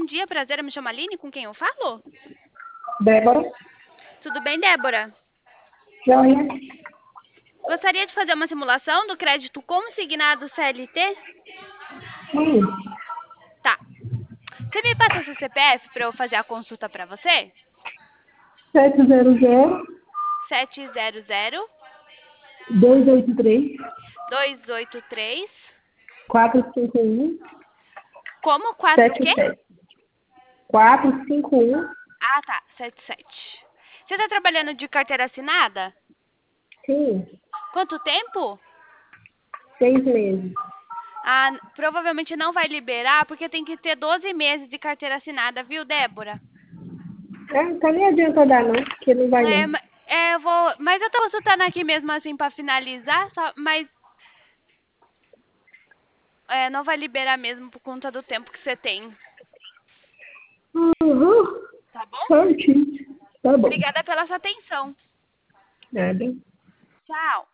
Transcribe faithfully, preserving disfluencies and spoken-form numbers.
bom dia, prazer, eu me chamo Aline, com quem eu falo? Débora. Tudo bem, Débora? Joia. Gostaria de fazer uma simulação do crédito consignado C L T? Sim. Tá. Você me passa seu C P F para eu fazer a consulta para você? sete zero zero, sete zero zero, dois oito três, dois oito três. quatro cinco um, Como? Quatro o sete quê? sete. quatro cinco um. Ah, tá. Sete sete. Você está trabalhando de carteira assinada? Sim. Quanto tempo? Seis meses. Ah, provavelmente não vai liberar, porque tem que ter doze meses de carteira assinada, viu, Débora? É, então nem adianta dar não, porque não vai É, não. ma- é, eu vou. Mas eu tô consultando aqui mesmo assim para finalizar, só, mas é, não vai liberar mesmo por conta do tempo que você tem. Uhum. Tá bom? Certinho. Tá bom. Obrigada pela sua atenção. Nada. Tchau.